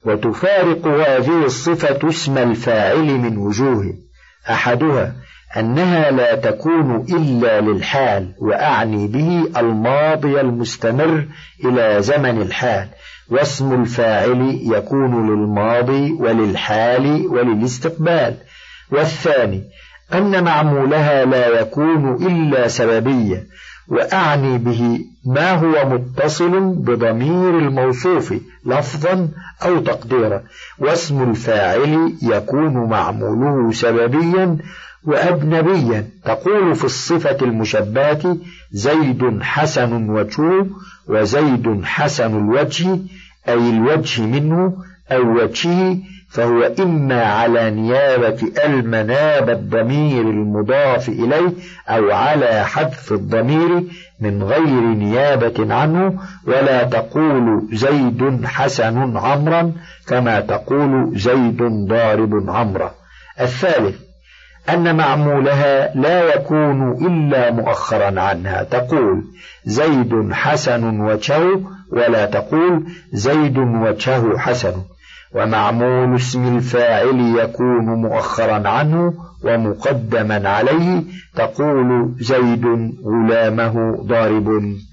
وتفارق هذه الصفة اسم الفاعل من وجوه: أحدها أنها لا تكون إلا للحال، وأعني به الماضي المستمر إلى زمن الحال، واسم الفاعل يكون للماضي وللحال وللاستقبال. والثاني أن معمولها لا يكون إلا سببية، وأعني به ما هو متصل بضمير الموصوف لفظا أو تقديرا، واسم الفاعل يكون معموله سببيا وأجنبيا. تقول في الصفة المشبهة: زيد حسن وجهه، وزيد حسن الوجه، أي الوجه منه أو وجهه، فهو إما على نيابة المناب الضمير المضاف إليه، أو على حذف الضمير من غير نيابة عنه. ولا تقول زيد حسن عمرا كما تقول زيد ضارب عمرا. الثالث أن معمولها لا يكون إلا مؤخرا عنها، تقول زيد حسن وجهه، ولا تقول زيد وجهه حسن. ومعمول اسم الفاعل يكون مؤخرا عنه ومقدما عليه، تقول زيد غلامه ضارب.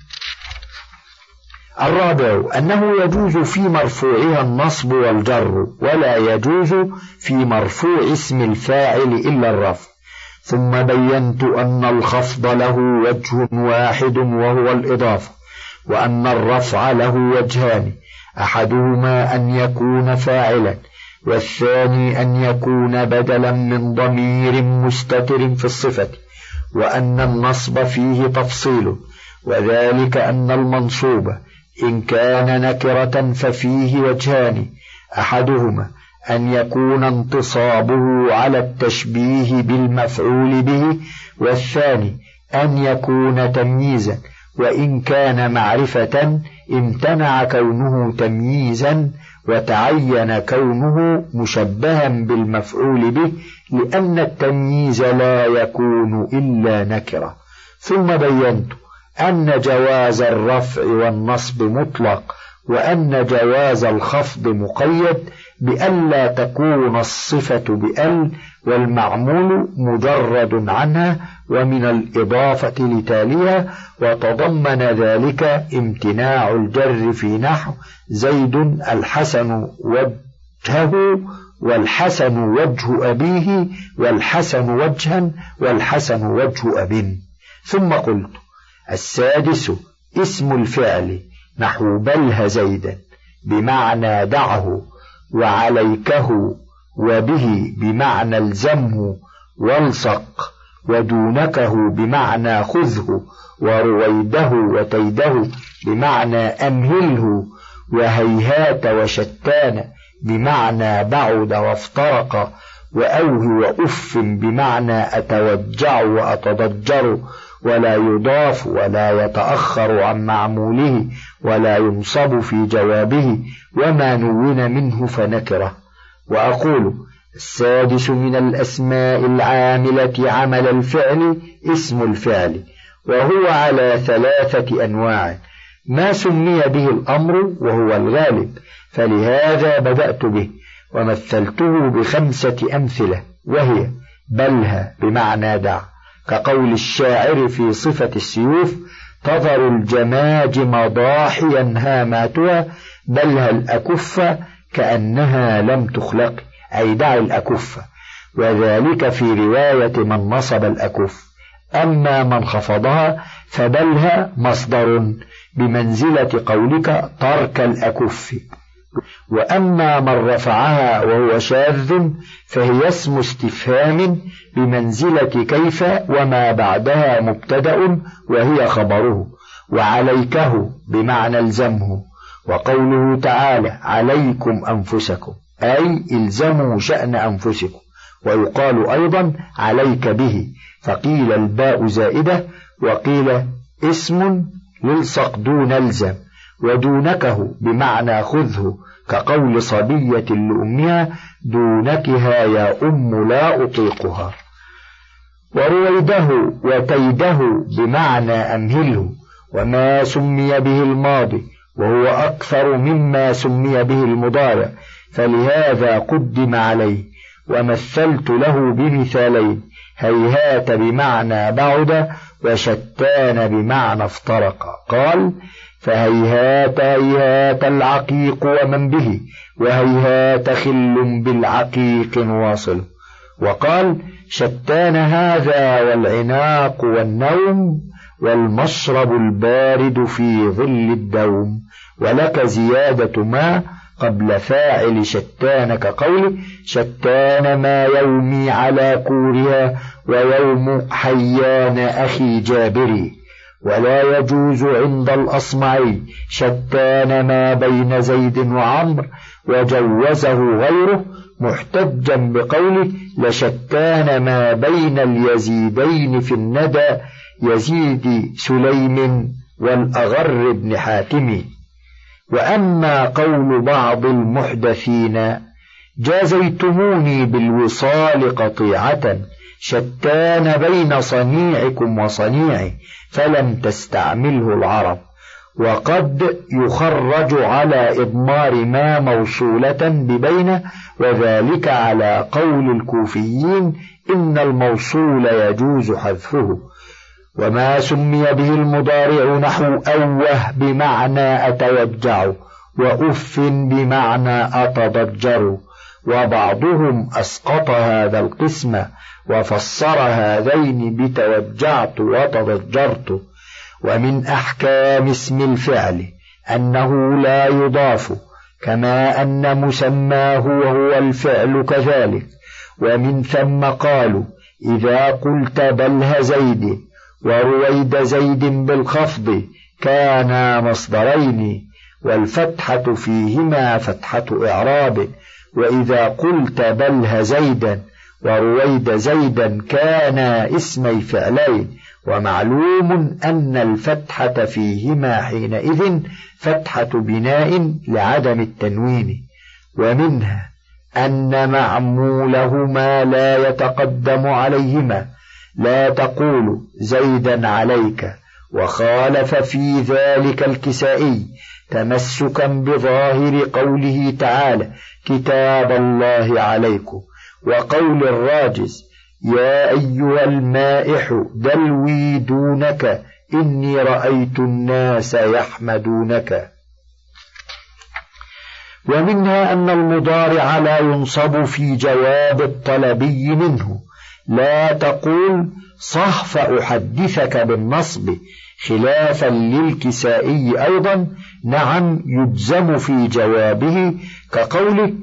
الرابع أنه يجوز في مرفوعها النصب والجر، ولا يجوز في مرفوع اسم الفاعل إلا الرفع. ثم بينت أن الخفض له وجه واحد وهو الإضافة، وأن الرفع له وجهان: أحدهما أن يكون فاعلا، والثاني أن يكون بدلا من ضمير مستتر في الصفة. وأن النصب فيه تفصيل، وذلك أن المنصوب إن كان نكرة ففيه وجهان: أحدهما أن يكون انتصابه على التشبيه بالمفعول به، والثاني أن يكون تمييزا، وإن كان معرفة امتنع كونه تمييزا وتعين كونه مشبها بالمفعول به، لأن التمييز لا يكون إلا نكرة. ثم بينت أن جواز الرفع والنصب مطلق، وأن جواز الخفض مقيد بألا تكون الصفة بأل، والمعمول مجرد عنها ومن الإضافة لتاليها. وتضمن ذلك امتناع الجر في نحو زيد الحسن وجهه، والحسن وجه أبيه، والحسن وجها، والحسن وجه أب. ثم قلت: السادس اسم الفعل نحو بله زيدا بمعنى دعه، وعليكه، وبه بمعنى الزمه والصق، ودونكه بمعنى خذه، ورويده وتيده بمعنى أمهله، وهيهات وشتان بمعنى بعد وافترق، وأوه وأف بمعنى أتوجع وأتضجر، ولا يضاف ولا يتأخر عن معموله، ولا ينصب في جوابه، وما نون منه فنكره. وأقول: السادس من الأسماء العاملة عمل الفعل اسم الفعل، وهو على 3 أنواع: ما سمي به الأمر وهو الغالب، فلهذا بدأت به، ومثلته ب5 أمثلة، وهي: بلها بمعنى دع، كقول الشاعر في صفة السيوف: تظر الجماجم ضاحيا هاماتها، بلها الأكف كأنها لم تخلق، أي دع الأكف. وذلك في رواية من نصب الأكف. أما من خفضها فبلها مصدر بمنزلة قولك ترك الأكف. وأما من رفعها وهو شاذ فهي اسم استفهام بمنزلة كيف، وما بعدها مبتدأ وهي خبره. وعليكه بمعنى الزمه. وقوله تعالى: عليكم أنفسكم، أي الزموا شأن أنفسكم. ويقال أيضا عليك به، فقيل الباء زائدة، وقيل اسم يلصق دون الزم. ودونكه بمعنى خذه، كقول صبية لأمها: دونكها يا أم لا أطيقها. ورويده وتيده بمعنى أمهله. وما سمي به الماضي وهو أكثر مما سمي به المضارع، فلهذا قدم عليه، ومثلت له بمثالين: هيهات بمعنى بعد، وشتان بمعنى افترق. قال: فهيهات هيهات العقيق ومن به، وهيهات خل بالعقيق واصل. وقال: شتان هذا والعناق والنوم، والمشرب البارد في ظل الدوم. ولك زيادة ما قبل فاعل شتان كقوله: شتان ما يومي على كورها، ويوم حيان أخي جابري. ولا يجوز عند الأصمعي شتان ما بين زيد وعمر، وجوزه غيره محتجا بقوله: لشتان ما بين اليزيدين في الندى، يزيد سليم والأغر بن حاتم. وأما قول بعض المحدثين: جازيتموني بالوصال قطيعة، شتان بين صنيعكم وصنيعي، فلم تستعمله العرب. وقد يخرج على إضمار ما موصولة ببين، وذلك على قول الكوفيين: إن الموصول يجوز حذفه. وما سمي به المضارع نحو أوه بمعنى أتوجع، وأف بمعنى أتضجر. وبعضهم أسقط هذا القسم وفسر هذين بتوجعت وتضجرت. ومن أحكام اسم الفعل أنه لا يضاف، كما أن مسماه وهو الفعل كذلك. ومن ثم قالوا: إذا قلت بله زيد ورويد زيد بالخفض كانا مصدرين، والفتحة فيهما فتحة إعراب. وإذا قلت بله زيدا ورويد زيدا كانا اسمي فعلين. ومعلوم أن الفتحة فيهما حينئذ فتحة بناء لعدم التنوين. ومنها أن معمولهما لا يتقدم عليهما، لا تقول زيدا عليك. وخالف في ذلك الكسائي تمسكا بظاهر قوله تعالى: كتاب الله عليكم، وقول الراجز: يا أيها المائح دلوي دونك، إني رأيت الناس يحمدونك. ومنها أن المضارع لا ينصب في جواب الطلبي منه، لا تقول صح فأحدثك بالنصب، خلافا للكسائي أيضا. نعم، يجزم في جوابه كقوله: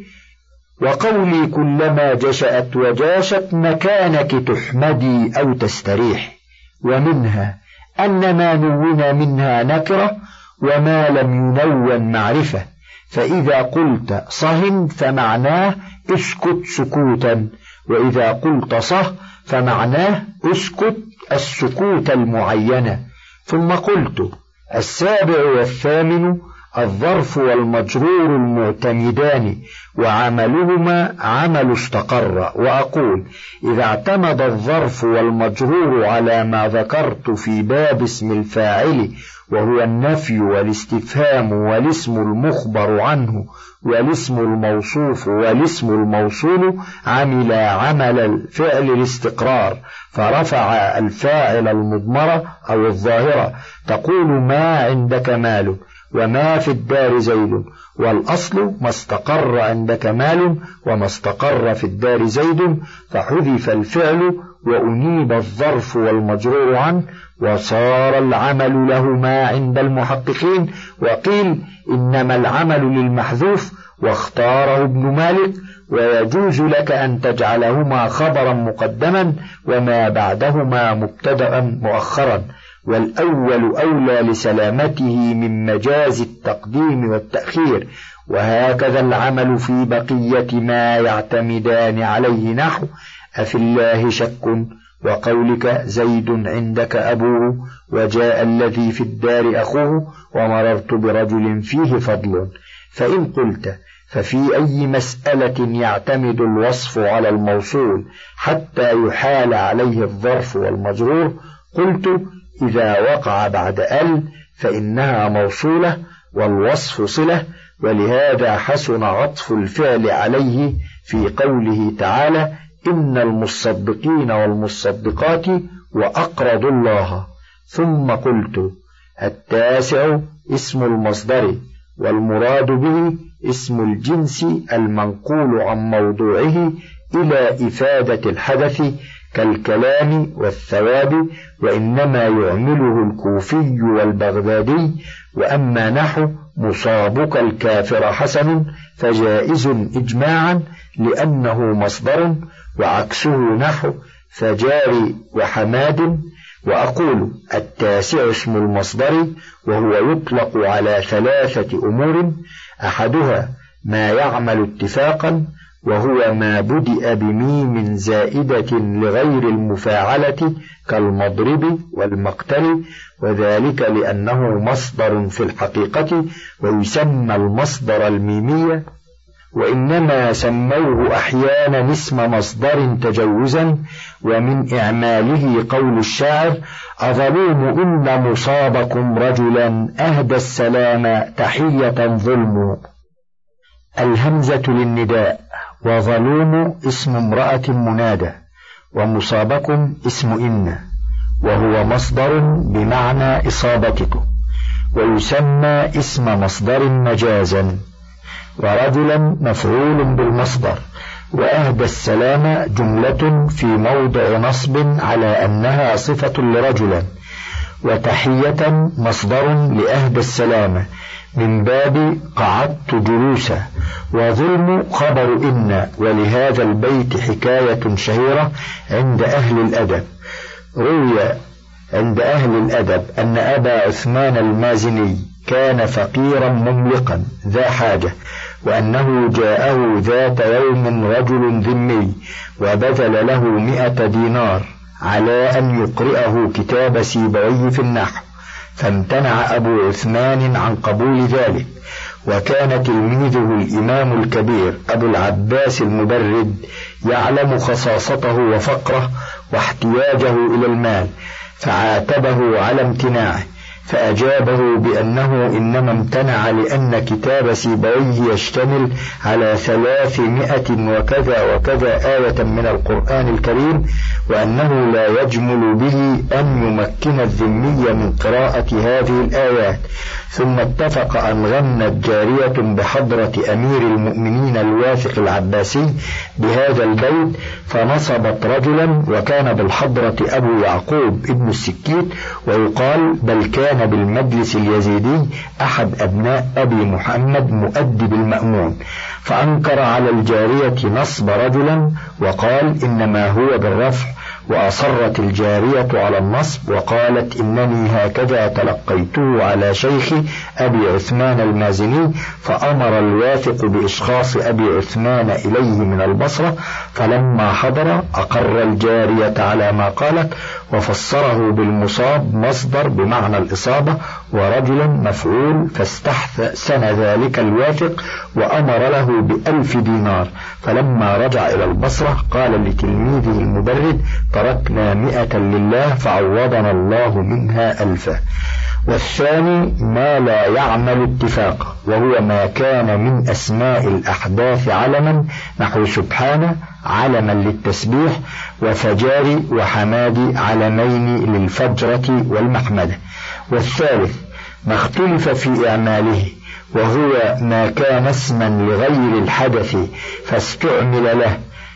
وقولي كلما جشأت وجاشت مكانك تحمدي أو تستريح. ومنها أن ما نون منها نكرة، وما لم ينون معرفة، فإذا قلت صهن فمعناه اسكت سكوتا، وإذا قلت صه فمعناه اسكت السكوت المعينة. ثم قلت: السابع والثامن الظرف والمجرور المعتمدان، وعملهما عمل استقر. وأقول: إذا اعتمد الظرف والمجرور على ما ذكرت في باب اسم الفاعل، وهو النفي والاستفهام والاسم المخبر عنه والاسم الموصوف والاسم الموصول، عمل عمل الفعل الاستقرار، فرفع الفاعل المضمرة أو الظاهرة. تقول: ما عندك مال، وما في الدار زيد، والأصل ما استقر عندك مال وما استقر في الدار زيد، فحذف الفعل وأنيب الظرف والمجرور عنه، وصار العمل لهما عند المحققين. وقيل إنما العمل للمحذوف، واختاره ابن مالك. ويجوز لك أن تجعلهما خبرا مقدما وما بعدهما مبتدأ مؤخرا، والأول أولى لسلامته من مجاز التقديم والتأخير. وهكذا العمل في بقية ما يعتمدان عليه، نحو: أفي الله شك، وقولك زيد عندك أبوه، وجاء الذي في الدار أخوه، ومررت برجل فيه فضل. فإن قلت: ففي أي مسألة يعتمد الوصف على الموصول حتى يحال عليه الظرف والمجرور؟ قلت: إذا وقع بعد ال فإنها موصولة والوصف صلة، ولهذا حسن عطف الفعل عليه في قوله تعالى: إن المصدقين والمصدقات وأقرضوا الله. ثم قلت: التاسع اسم المصدر، والمراد به اسم الجنس المنقول عن موضوعه إلى إفادة الحدث كالكلام والثواب، وإنما يعمله الكوفي والبغدادي. وأما نحو مصابك الكافر حسن فجائز إجماعا لأنه مصدر، وعكسه نحو فجاري وحماد. وأقول: التاسع اسم المصدر، وهو يطلق على 3 أمور: أحدها ما يعمل اتفاقا، وهو ما بدأ بميم زائدة لغير المفاعلة كالمضرب والمقتل، وذلك لأنه مصدر في الحقيقة ويسمى المصدر الميمية، وإنما سموه أحيانا اسم مصدر تجوزا. ومن إعماله قول الشاعر: أظلوم إن مصابكم رجلا أهدى السلام تحية ظلم. الهمزة للنداء، وظلوم اسم امرأة منادى، ومصابكم اسم إن، وهو مصدر بمعنى إصابتكم، ويسمى اسم مصدر مجازا. ورجلا مفعول بالمصدر، وأهدى السلام جملة في موضع نصب على أنها صفة لرجلا، وتحية مصدر لأهدى السلام من باب قعدت جلوسا. وظلم خبر إن. ولهذا البيت حكاية شهيرة عند أهل الأدب. روي عند أهل الأدب أن أبا عثمان المازني كان فقيرا مملقا ذا حاجة، وأنه جاءه ذات يوم رجل ذمي وبذل له 100 دينار على أن يقرئه كتاب سيبويه في النحو، فامتنع أبو عثمان عن قبول ذلك. وكان تلميذه الإمام الكبير أبو العباس المبرد يعلم خصاصته وفقره واحتياجه إلى المال، فعاتبه على امتناعه، فأجابه بأنه إنما امتنع لأن كتاب سيبويه يشتمل على 300 وكذا وكذا آية من القرآن الكريم، وأنه لا يجمل به أن يمكن الذمي من قراءة هذه الآيات. ثم اتفق أن غنت جارية بحضرة أمير المؤمنين الواثق العباسي بهذا البيت، فنصبت رجلا، وكان بالحضرة أبو يعقوب ابن السكيت، ويقال بل كان بالمجلس اليزيدي أحد أبناء أبي محمد مؤدب المأمون، فأنكر على الجارية نصب رجلا وقال إنما هو بالرفع، وأصرت الجارية على النصب وقالت إنني هكذا تلقيته على شيخي أبي عثمان المازني، فأمر الواثق بإشخاص أبي عثمان إليه من البصرة، فلما حضر أقر الجارية على ما قالت، وفسره بالمصاب مصدر بمعنى الإصابة، ورجلا مفعول، فاستحسن ذلك الواثق وأمر له ب1000 دينار. فلما رجع إلى البصرة قال لتلميذه المبرد: تركنا 100 لله فعوضنا الله منها 1000. والثاني ما لا يعمل اتفاق، وهو ما كان من أسماء الأحداث علما، نحو سبحانه علما للتسبيح، وفجار وحماد علمين للفجرة والمحمدة. والثالث ما اختلف في إعماله، وهو ما كان اسما لغير الحدث فاستعمل له،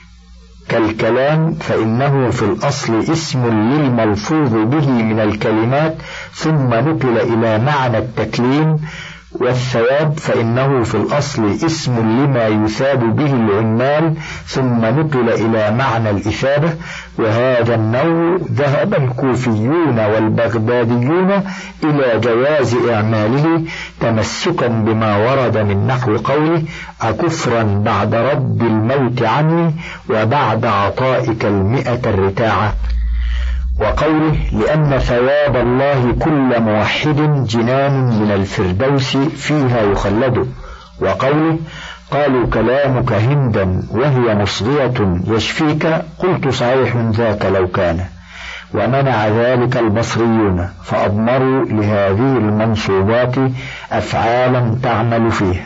كالكلام، فإنه في الأصل اسم للملفوظ به من الكلمات ثم نقل إلى معنى التكليم. والثواب فإنه في الأصل اسم لما يثاب به العمال ثم نقل إلى معنى الإثابة. وهذا النوع ذهب الكوفيون والبغداديون إلى جواز إعماله تمسكا بما ورد من نحو قوله: أكفرا بعد رد الموت عني وبعد عطائك 100 الرتاعة، وقوله: لأن ثواب الله كل موحد جنان من الفردوس فيها يخلد، وقوله: قالوا كلامك هندا وهي مصغية يشفيك، قلت صحيح ذاك لو كان. ومنع ذلك البصريون فأضمروا لهذه المنصوبات أفعالا تعمل فيها.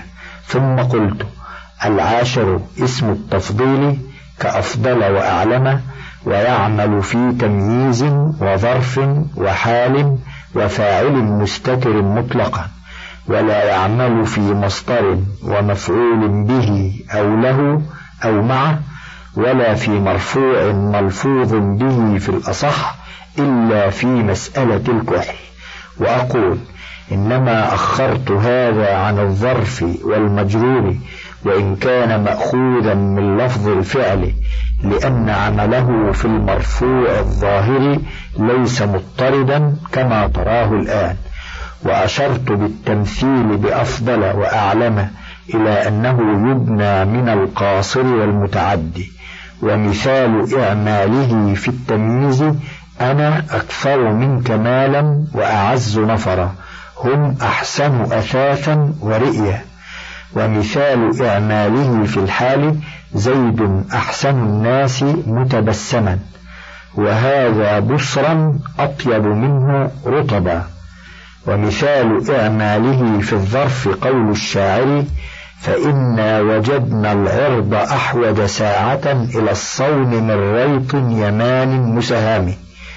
ثم قلت: العاشر اسم التفضيل كأفضل وأعلم، ويعمل في تمييز وظرف وحال وفاعل مستتر مطلقا، ولا يعمل في مصدر ومفعول به أو له أو معه، ولا في مرفوع ملفوظ به في الأصح إلا في مسألة الكحل. وأقول: إنما أخرت هذا عن الظرف والمجرور وإن كان مأخوذا من لفظ الفعل، لأن عمله في المرفوع الظاهر ليس مضطردا كما تراه الآن. وأشرت بالتمثيل بأفضل وأعلم إلى أنه يبنى من القاصر والمتعدي، ومثال إعماله في التمييز: أنا أكثر منك مالا وأعز نفرا، هم أحسن أثاثا ورئيا. ومثال إعماله في الحال: زيد أحسن الناس متبسما، وهذا بصرا أطيب منه رطبا. ومثال إعماله في الظرف قول الشاعر: فإنا وجدنا العرض أحوج ساعة إلى الصون من ريط يمان مسهام.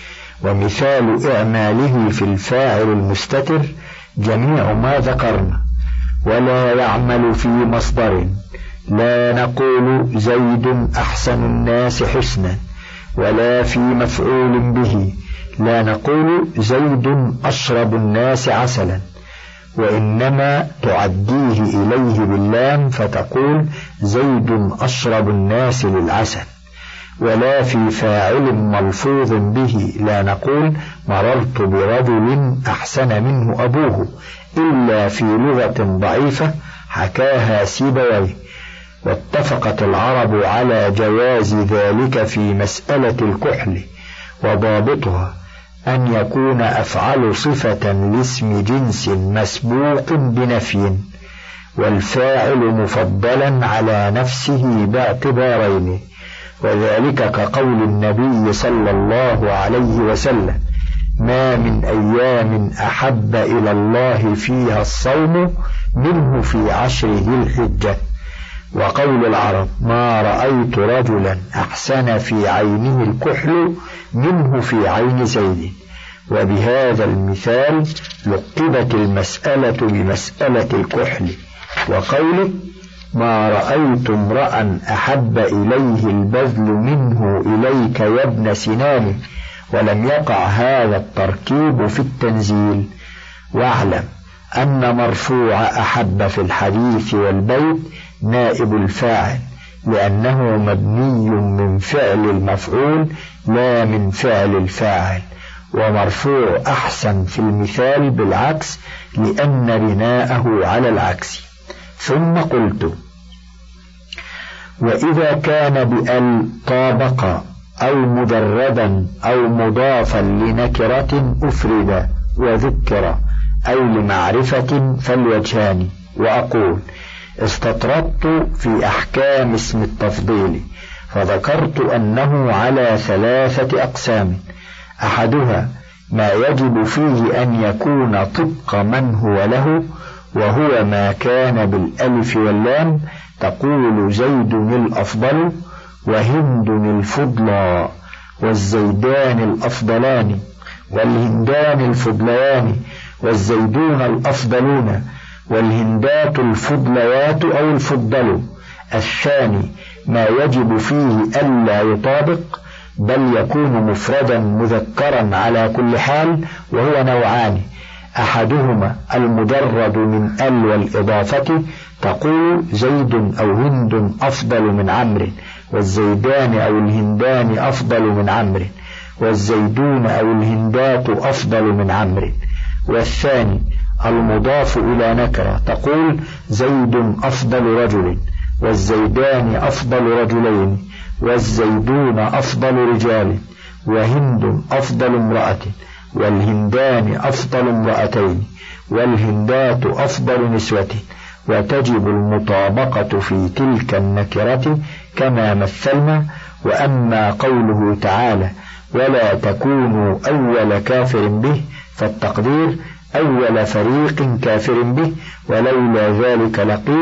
ومثال إعماله في الفاعل المستتر جميع ما ذكرنا. ولا يعمل في مصدر، لا نقول زيد أحسن الناس حسنا، ولا في مفعول به، لا نقول زيد أشرب الناس عسلا، وإنما تعديه إليه باللام فتقول زيد أشرب الناس للعسل. ولا في فاعل ملفوظ به، لا نقول مررت برجل أحسن منه أبوه، إلا في لغة ضعيفة حكاها سيبويه. واتفقت العرب على جواز ذلك في مسألة الكحل، وضابطها أن يكون أفعل صفة لاسم جنس مسبوق بنفي، والفاعل مفضلا على نفسه باعتبارين، وذلك كقول النبي صلى الله عليه وسلم: ما من أيام أحب إلى الله فيها الصوم منه في 10 ذي الحجة. وقول العرب: ما رأيت رجلا أحسن في عينه الكحل منه في عين زيد. وبهذا المثال لقبت المسألة بمسألة الكحل. وقوله: ما رأيت امرأ أحب إليه البذل منه إليك يا ابن سنان، ولم يقع هذا التركيب في التنزيل. واعلم أن مرفوع أحب في الحديث والبيت نائب الفاعل، لأنه مبني من فعل المفعول لا من فعل الفاعل. ومرفوع أحسن في المثال بالعكس، لأن بناءه على العكس. ثم قلت: وإذا كان بأل طابق أو مجردا أو مضافا لنكرة أفرد وذكر أو لمعرفة فالوجهان. وأقول: استطردت في أحكام اسم التفضيل فذكرت أنه على 3 أقسام: أحدها ما يجب فيه أن يكون طبق من هو له، وهو ما كان بالألف واللام، تقول زيد الأفضل وهند الفضلى والزيدان الأفضلان والهندان الفضليان والزيدون الأفضلون والهندات الفضليات أو الفضل. الثاني ما يجب فيه ألا يطابق، بل يكون مفردا مذكرا على كل حال، وهو نوعان: أحدهما المجرد من ال والإضافة، تقول زيد أو هند أفضل من عمرو، والزيدان أو الهندان أفضل من عمرو، والزيدون أو الهندات أفضل من عمرو. والثاني المضاف إلى نكرة، تقول زيد أفضل رجل، والزيدان أفضل رجلين، والزيدون أفضل رجال، وهند أفضل امرأة، والهندان أفضل امرأتين، والهندات أفضل نسوة. وتجب المطابقة في تلك النكرة كما مثلنا. وأما قوله تعالى: ولا تكونوا أول كافر به، فالتقدير: أول فريق كافر به، ولولا ذلك لقيل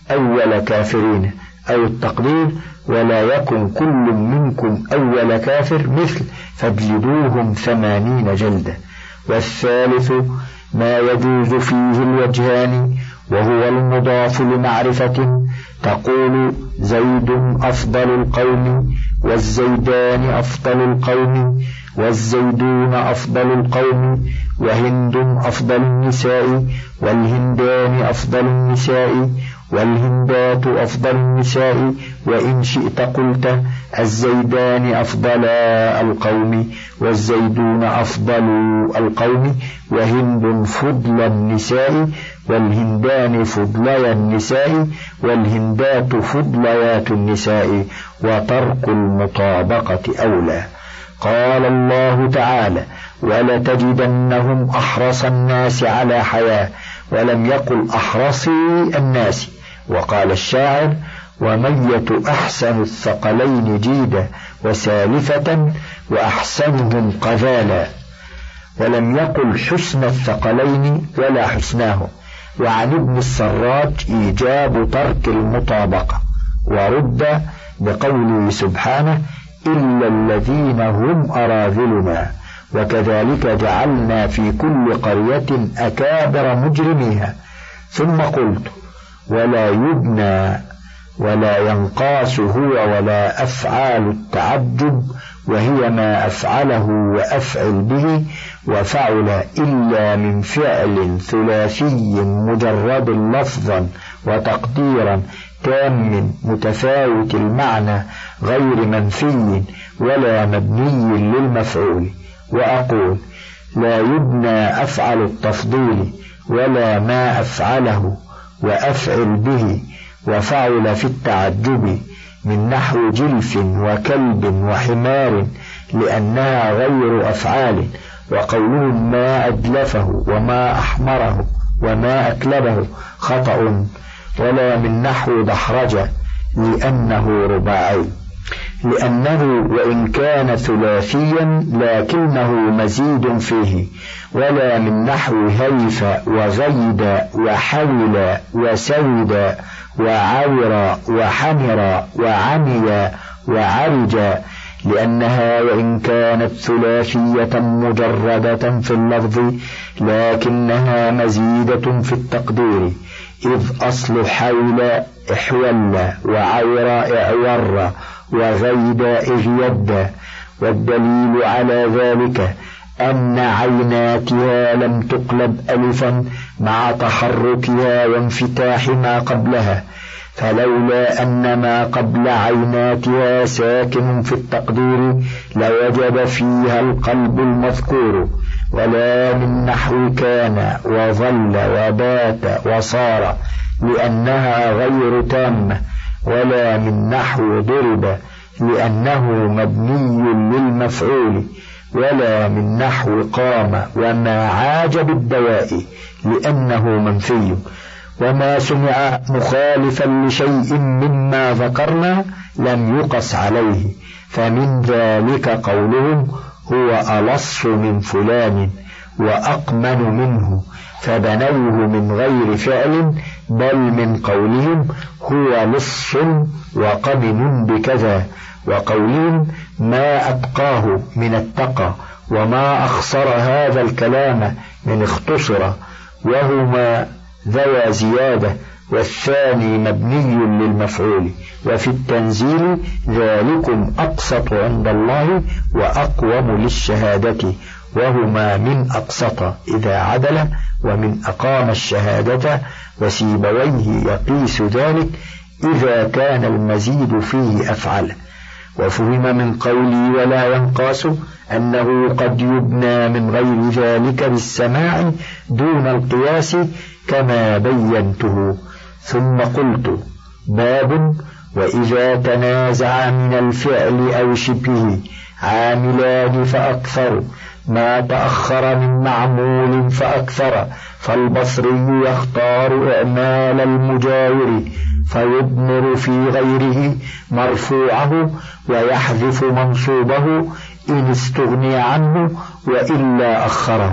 أول كافرين، أو التقدير ولا يكن كل منكم أول كافر مثل فاجلدوهم 80 جلدة. والثالث ما يجوز فيه الوجهان، وهو المضاف لمعرفة، تقول زيد أفضل القوم، والزيدان أفضل القوم، والزيدون أفضل القوم، وهند أفضل النساء، والهندان أفضل النساء، والهندات أفضل النساء، وإن شئت قلت الزيدان أفضل القوم، والزيدون أفضل القوم، وهند فضل النساء، والهندان فضلي النساء، والهندات فضليات النساء، وترك المطابقة أولى. قال الله تعالى: ولتجدنهم أحرص الناس على حياة، ولم يقل أحرصي الناس. وقال الشاعر: ومية أحسن الثقلين جيدا وسالفة، وأحسنهم قذالا، ولم يقل حسن الثقلين ولا حسناه. وعن ابن السراج إيجاب ترك المطابقة، ورد بقوله سبحانه: إلا الذين هم أراذلنا، وكذلك جعلنا في كل قرية أكابر مجرميها. ثم قلت: ولا يبنى ولا ينقاس هو ولا أفعال التعجب، وهي ما أفعله وأفعل به، وفعل إلا من فعل ثلاثي مجرد لفظا وتقديرا تام متفاوت المعنى غير منفي ولا مبني للمفعول. وأقول: لا يبنى أفعل التفضيل ولا ما أفعله وأفعل به وفعل في التعجب، من نحو جلف وكلب وحمار، لأنها غير أفعال. وقولهم ما أدلفه وما أحمره وما أكلبه خطأ. ولا من نحو دحرجة، لأنه رباعي، لأنه وإن كان ثلاثيا لكنه مزيد فيه. ولا من نحو هيف وغيد وحول وسود وعور وحمر وعمي وعرج، لأنها وإن كانت ثلاثية مجردة في اللفظ لكنها مزيدة في التقدير، إذ أصل حول إحول وعور إعور وغيد إغيد. والدليل على ذلك أن عيناتها لم تقلب ألفا مع تحركها وانفتاح ما قبلها، فلولا أن ما قبل عيناتها ساكن في التقدير لوجب فيها القلب المذكور. ولا من نحو كان وظل وبات وصار، لأنها غير تامة. ولا من نحو ضرب، لأنه مبني للمفعول. ولا من نحو قام وما عاج بالدواء، لأنه منفي. وما سمع مخالفا لشيء مما ذكرنا لم يقس عليه، فمن ذلك قولهم هو ألص من فلان وأقمن منه، فبنوه من غير فعل، بل من قولهم هو لص وقمن بكذا. وقولهم ما أتقاه من التقى، وما أخصر هذا الكلام من اختصر، وهما ذوى زيادة، والثاني مبني للمفعول. وفي التنزيل ذلكم أقسط عند الله وأقوم للشهادة، وهما من أقسط إذا عدل، ومن أقام الشهادة. وسيبويه يقيس ذلك إذا كان المزيد فيه أفعل. وفهم من قولي ولا ينقاس أنه قد يبنى من غير ذلك بالسماع دون القياس كما بينته. ثم قلت: باب: وإذا تنازع من الفعل أو شبهه عاملان فأكثر، ما تأخر من معمول فأكثر، فالبصري يختار إعمال المجاور فيضمر في غيره مرفوعه ويحذف منصوبه إن استغني عنه، وإلا أخره.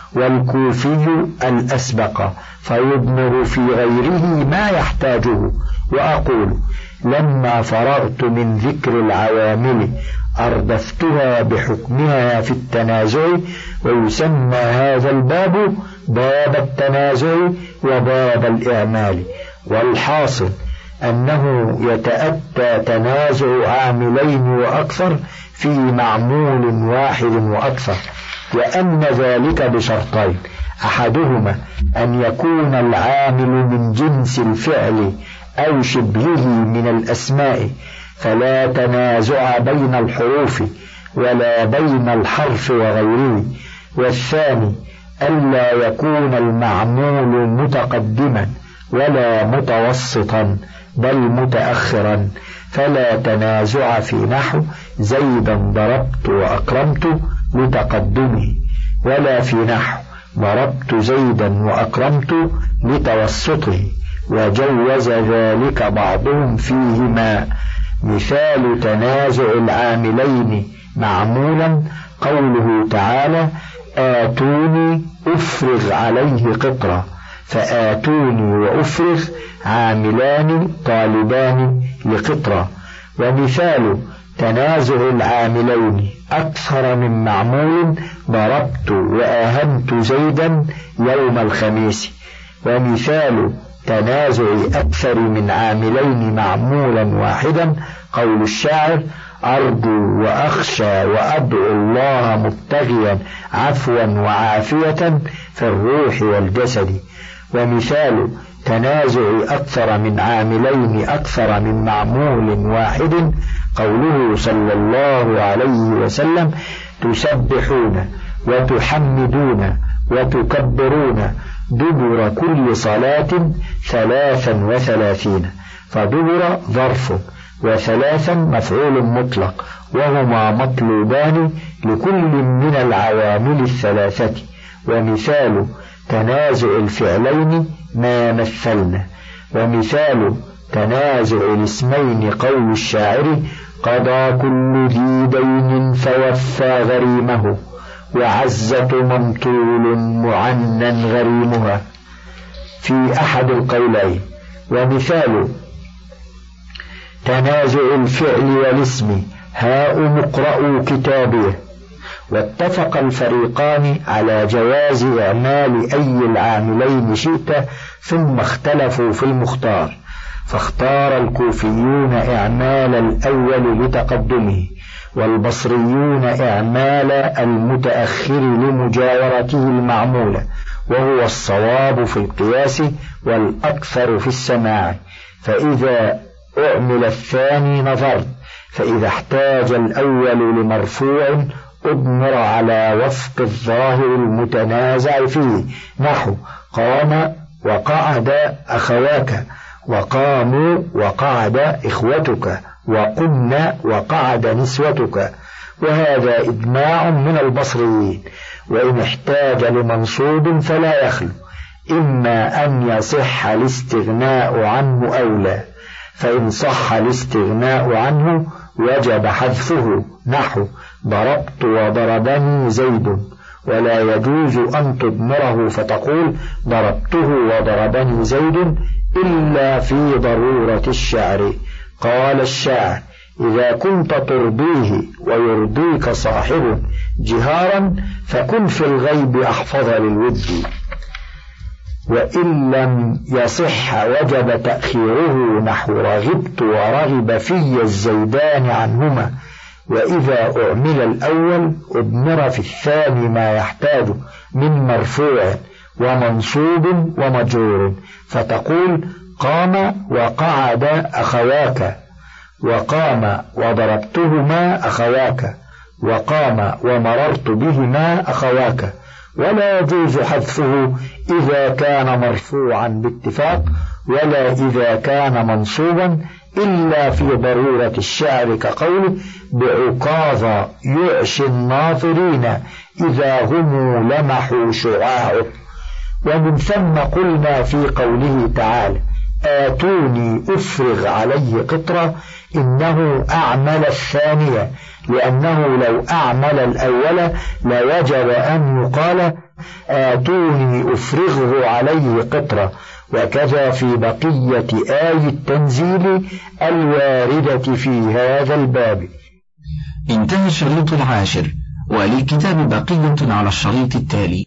والكوفي الأسبق فيضمر في غيره ما يحتاجه. وأقول لما فرغت من ذكر العوامل أردفتها بحكمها في التنازع، ويسمى هذا الباب باب التنازع وباب الإعمال. والحاصل أنه يتأتى تنازع عاملين وأكثر في معمول واحد وأكثر، وأن ذلك بشرطين: أحدهما أن يكون العامل من جنس الفعل أو شبهه من الأسماء، فلا تنازع بين الحروف ولا بين الحرف وغيره. والثاني ألا يكون المعمول متقدما ولا متوسطا بل متأخرا، فلا تنازع في نحو زيدا ضربت وأكرمت لتقدمه، ولا في نحو ضربت زيدا وأكرمت لتوسطه، وجوز ذلك بعضهم فيهما. مثال تنازع العاملين معمولا قوله تعالى: آتوني أفرغ عليه قطرة، فآتوني وأفرغ عاملان طالبان لقطرة. ومثال تنازع العاملين أكثر من معمول ضربت وآهنت زيدا يوم الخميس. ومثال تنازع أكثر من عاملين معمولا واحدا قول الشاعر: أرجو وأخشى وأدعو الله مبتغيا عفوا وعافية في الروح والجسد. ومثال تنازع أكثر من عاملين أكثر من معمول واحد قوله صلى الله عليه وسلم: تسبحون وتحمدون وتكبرون دبر كل صلاة 33. فدبر ظرف و3 مفعول مطلق، وهما مطلوبان لكل من العوامل الثلاثة. ومثال تنازع الفعلين ما مثلنا. ومثال تنازع الاسمين قول الشاعر: قضى كل ذي دين فوفى غريمه، وعزة ممطول معنى غريمها، في أحد القولين. ومثال تنازع الفعل والاسم: هاء مقرأوا كتابيه. واتفق الفريقان على جواز إعمال أي العاملين شئت، ثم اختلفوا في المختار، فاختار الكوفيون إعمال الأول لتقدمه، والبصريون إعمال المتأخر لمجاورته المعمولة، وهو الصواب في القياس والأكثر في السماع. فإذا أعمل الثاني نظرت، فإذا احتاج الأول لمرفوع أضمر على وفق الظاهر المتنازع فيه، نحو قام وقعد أخواك، وقاموا وقعد إخوتك، وقمنا وقعد نسوتك. وهذا إجماع من البصريين. وإن احتاج لمنصوب فلا يخلو، إما أن يصح الاستغناء عنه أو لا، فإن صح الاستغناء عنه وجب حذفه، نحو ضربت وضربني زيد، ولا يجوز أن تضمره فتقول ضربته وضربني زيد إلا في ضرورة الشعر. قال الشاعر: إذا كنت ترضيه ويرضيك صاحب جهارا، فكن في الغيب أحفظ للود. وإن لم يصح وجب تأخيره، نحو رغبت ورغب في الزيدان عنهما. وإذا أعمل الأول أضمر في الثاني ما يحتاج من مرفوع ومنصوب ومجرور، فتقول قام وقعد أخواك، وقام وضربتهما أخواك، وقام ومررت بهما أخواك. ولا يجوز حذفه إذا كان مرفوعا باتفاق، ولا إذا كان منصوبا إلا في ضرورة الشعر، كقوله: بعكاظ يعشي الناظرين إذا هم لمحوا شعاعه. ومن ثم قلنا في قوله تعالى: آتوني أفرغ عليه قطرة، إنه أعمل الثانية، لأنه لو أعمل الأول لوجب أن يقال آتوني أفرغه عليه قطرة. وكذا في بقية آي التنزيل الواردة في هذا الباب. انتهى الشريط 10، وللكتاب بقية على الشريط التالي.